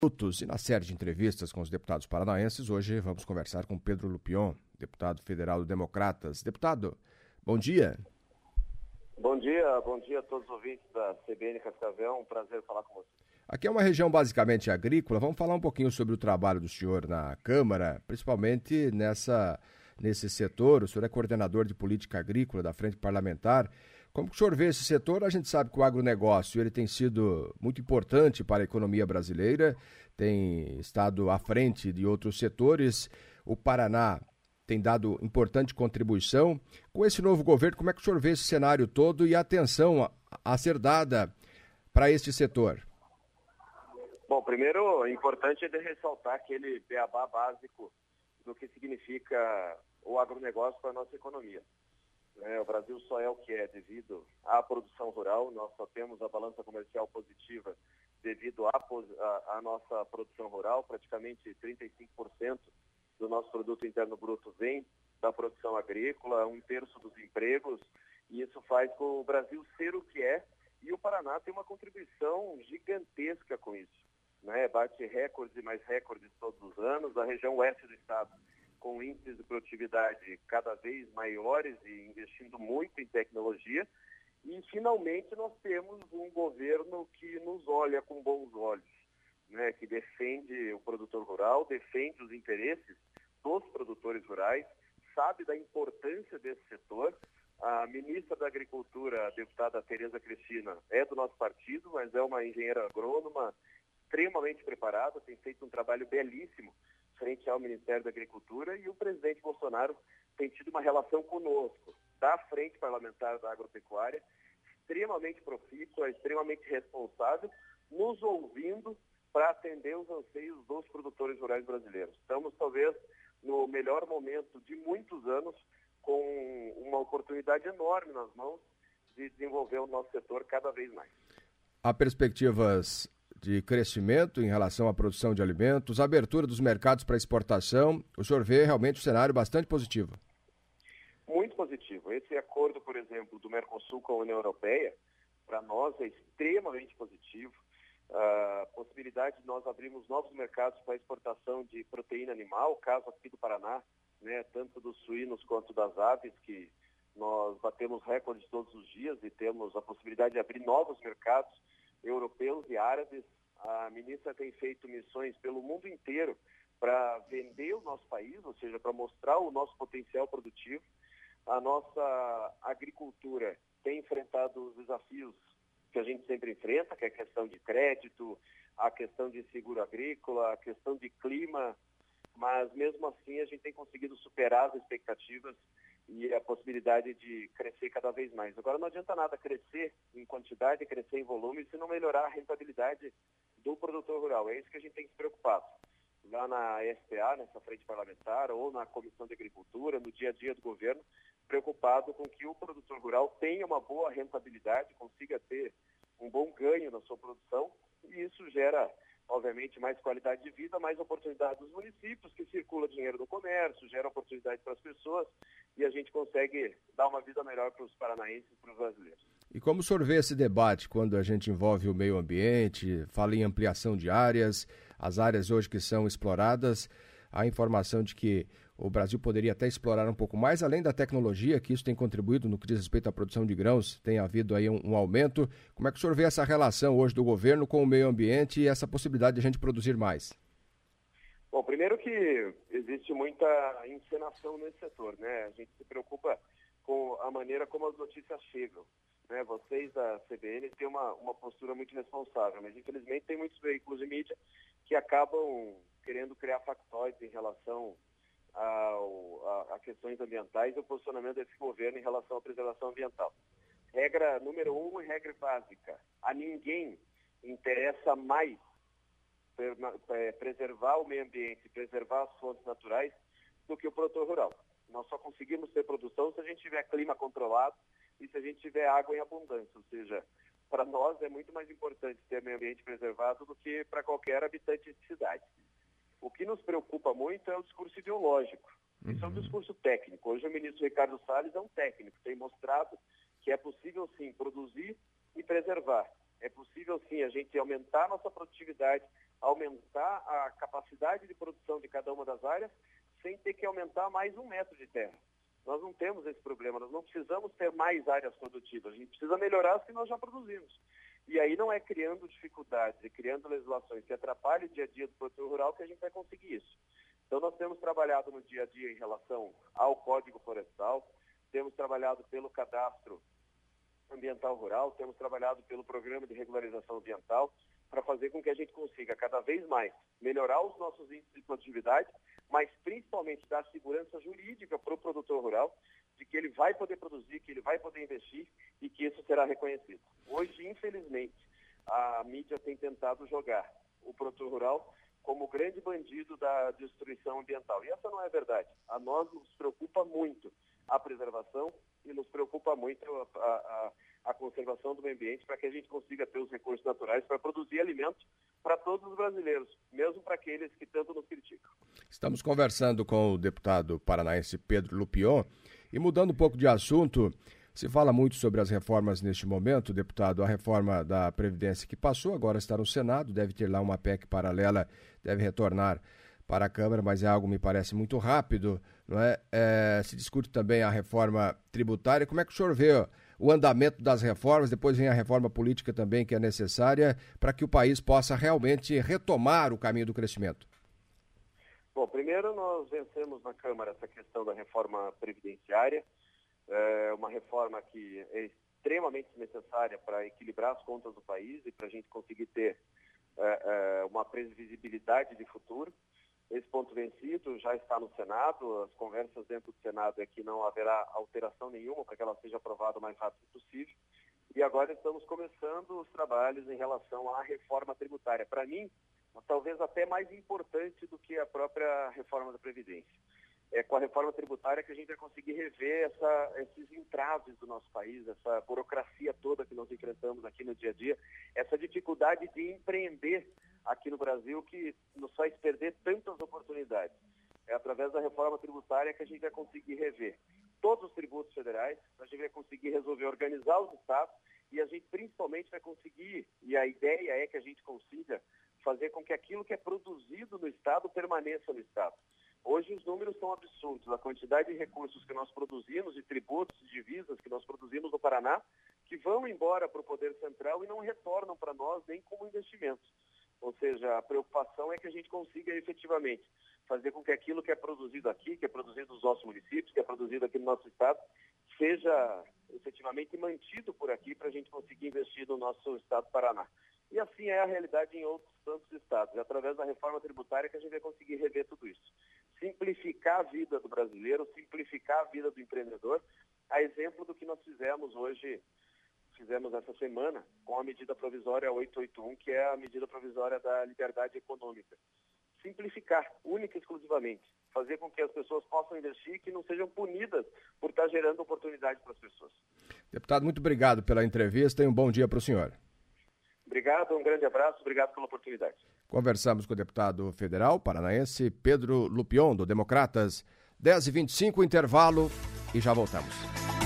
E na série de entrevistas com os deputados paranaenses, hoje vamos conversar com Pedro Lupion, deputado federal do Democratas. Deputado, bom dia. Bom dia a todos os ouvintes da CBN Cascavel, um prazer falar com você. Aqui é uma região basicamente agrícola, vamos falar um pouquinho sobre o trabalho do senhor na Câmara, principalmente nesse setor. O senhor é coordenador de política agrícola da Frente Parlamentar. Como que o senhor vê esse setor? A gente sabe que o agronegócio ele tem sido muito importante para a economia brasileira, tem estado à frente de outros setores. O Paraná tem dado importante contribuição. Com esse novo governo, como é que o senhor vê esse cenário todo e a atenção a ser dada para este setor? Bom, primeiro, é importante ressaltar aquele beabá básico do que significa o agronegócio para a nossa economia. O Brasil só é o que é devido à produção rural. Nós só temos a balança comercial positiva devido à nossa produção rural. Praticamente 35% do nosso produto interno bruto vem da produção agrícola, 1/3 dos empregos, e isso faz com o Brasil ser o que é, e o Paraná tem uma contribuição gigantesca com isso. Bate recordes e mais recordes todos os anos. A região oeste do estado com índices de produtividade cada vez maiores e investindo muito em tecnologia. E, finalmente, nós temos um governo que nos olha com bons olhos, que defende o produtor rural, defende os interesses dos produtores rurais, sabe da importância desse setor. A ministra da Agricultura, a deputada Tereza Cristina, é do nosso partido, mas é uma engenheira agrônoma extremamente preparada, tem feito um trabalho belíssimo frente ao Ministério da Agricultura, e o presidente Bolsonaro tem tido uma relação conosco, da Frente Parlamentar da Agropecuária, extremamente profícua, extremamente responsável, nos ouvindo para atender os anseios dos produtores rurais brasileiros. Estamos, talvez, no melhor momento de muitos anos, com uma oportunidade enorme nas mãos de desenvolver o nosso setor cada vez mais. Há perspectivas de crescimento em relação à produção de alimentos, abertura dos mercados para exportação. O senhor vê realmente um cenário bastante positivo. Muito positivo. Esse acordo, por exemplo, do Mercosul com a União Europeia, para nós é extremamente positivo. A possibilidade de nós abrirmos novos mercados para exportação de proteína animal, caso aqui do Paraná, tanto dos suínos quanto das aves, que nós batemos recordes todos os dias e temos a possibilidade de abrir novos mercados europeus e árabes. A ministra tem feito missões pelo mundo inteiro para vender o nosso país, ou seja, para mostrar o nosso potencial produtivo. A nossa agricultura tem enfrentado os desafios que a gente sempre enfrenta, que é a questão de crédito, a questão de seguro agrícola, a questão de clima, mas mesmo assim a gente tem conseguido superar as expectativas e a possibilidade de crescer cada vez mais. Agora, não adianta nada crescer em quantidade, crescer em volume, se não melhorar a rentabilidade do produtor rural. É isso que a gente tem que se preocupar. Lá na SPA, nessa frente parlamentar, ou na Comissão de Agricultura, no dia a dia do governo, preocupado com que o produtor rural tenha uma boa rentabilidade, consiga ter um bom ganho na sua produção, e isso gera, obviamente, mais qualidade de vida, mais oportunidade dos municípios, que circula dinheiro no comércio, gera oportunidade para as pessoas, e a gente consegue dar uma vida melhor para os paranaenses e para os brasileiros. E como o senhor vê esse debate quando a gente envolve o meio ambiente, fala em ampliação de áreas, as áreas hoje que são exploradas, a informação de que o Brasil poderia até explorar um pouco mais, além da tecnologia, que isso tem contribuído no que diz respeito à produção de grãos, tem havido aí um aumento. Como é que o senhor vê essa relação hoje do governo com o meio ambiente e essa possibilidade de a gente produzir mais? Bom, primeiro que existe muita encenação nesse setor, A gente se preocupa com a maneira como as notícias chegam, Vocês da CBN têm uma postura muito responsável, mas infelizmente tem muitos veículos de mídia que acabam querendo criar factóides em relação a questões ambientais e o posicionamento desse governo em relação à preservação ambiental. Regra número 1 e regra básica: a ninguém interessa mais preservar o meio ambiente, preservar as fontes naturais do que o produtor rural. Nós só conseguimos ter produção se a gente tiver clima controlado e se a gente tiver água em abundância, ou seja, para nós é muito mais importante ter meio ambiente preservado do que para qualquer habitante de cidade. O que nos preocupa muito é o discurso ideológico. Isso é um discurso técnico. Hoje o ministro Ricardo Salles é um técnico, tem mostrado que é possível sim produzir e preservar. É possível sim a gente aumentar nossa produtividade, aumentar a capacidade de produção de cada uma das áreas sem ter que aumentar mais 1 metro de terra. Nós não temos esse problema, nós não precisamos ter mais áreas produtivas, a gente precisa melhorar as que nós já produzimos. E aí não é criando dificuldades e criando legislações que atrapalhem o dia a dia do produtor rural que a gente vai conseguir isso. Então nós temos trabalhado no dia a dia em relação ao Código Florestal, temos trabalhado pelo Cadastro Ambiental Rural, temos trabalhado pelo Programa de Regularização Ambiental, para fazer com que a gente consiga cada vez mais melhorar os nossos índices de produtividade, mas principalmente dar segurança jurídica para o produtor rural, de que ele vai poder produzir, que ele vai poder investir e que isso será reconhecido. Hoje, infelizmente, a mídia tem tentado jogar o produtor rural como o grande bandido da destruição ambiental. E essa não é verdade. A nós nos preocupa muito a preservação e nos preocupa muito a conservação do meio ambiente para que a gente consiga ter os recursos naturais para produzir alimentos para todos os brasileiros, mesmo para aqueles que tanto nos criticam. Estamos conversando com o deputado paranaense Pedro Lupion e mudando um pouco de assunto, se fala muito sobre as reformas neste momento, deputado, a reforma da Previdência que passou, agora está no Senado, deve ter lá uma PEC paralela, deve retornar para a Câmara, mas é algo, me parece, muito rápido, não é? Se discute também a reforma tributária. Como é que o senhor vê o andamento das reformas? Depois vem a reforma política também, que é necessária para que o país possa realmente retomar o caminho do crescimento. Bom, primeiro nós vencemos na Câmara essa questão da reforma previdenciária, uma reforma que é extremamente necessária para equilibrar as contas do país e para a gente conseguir ter uma previsibilidade de futuro. Esse ponto vencido já está no Senado, as conversas dentro do Senado é que não haverá alteração nenhuma para que ela seja aprovada o mais rápido possível. E agora estamos começando os trabalhos em relação à reforma tributária. Para mim, talvez até mais importante do que a própria reforma da Previdência. É com a reforma tributária que a gente vai conseguir rever esses entraves do nosso país, essa burocracia toda que nós enfrentamos aqui no dia a dia, essa dificuldade de empreender aqui no Brasil que nos faz perder tantas oportunidades. É através da reforma tributária que a gente vai conseguir rever todos os tributos federais, a gente vai conseguir resolver organizar os estados e a gente principalmente vai conseguir, e a ideia é que a gente consiga fazer com que aquilo que é produzido no estado permaneça no estado. Hoje os números são absurdos, a quantidade de recursos que nós produzimos, de tributos, de divisas que nós produzimos no Paraná, que vão embora para o Poder Central e não retornam para nós nem como investimentos. Ou seja, a preocupação é que a gente consiga efetivamente fazer com que aquilo que é produzido aqui, que é produzido nos nossos municípios, que é produzido aqui no nosso estado, seja efetivamente mantido por aqui para a gente conseguir investir no nosso estado do Paraná. E assim é a realidade em outros tantos estados. É através da reforma tributária que a gente vai conseguir rever tudo isso. Simplificar a vida do brasileiro, simplificar a vida do empreendedor, a exemplo do que nós fizemos essa semana com a medida provisória 881, que é a medida provisória da liberdade econômica. Simplificar, única e exclusivamente. Fazer com que as pessoas possam investir e que não sejam punidas por estar gerando oportunidade para as pessoas. Deputado, muito obrigado pela entrevista e um bom dia para o senhor. Obrigado, um grande abraço, obrigado pela oportunidade. Conversamos com o deputado federal paranaense Pedro Lupion, do Democratas. 10h25, intervalo e já voltamos.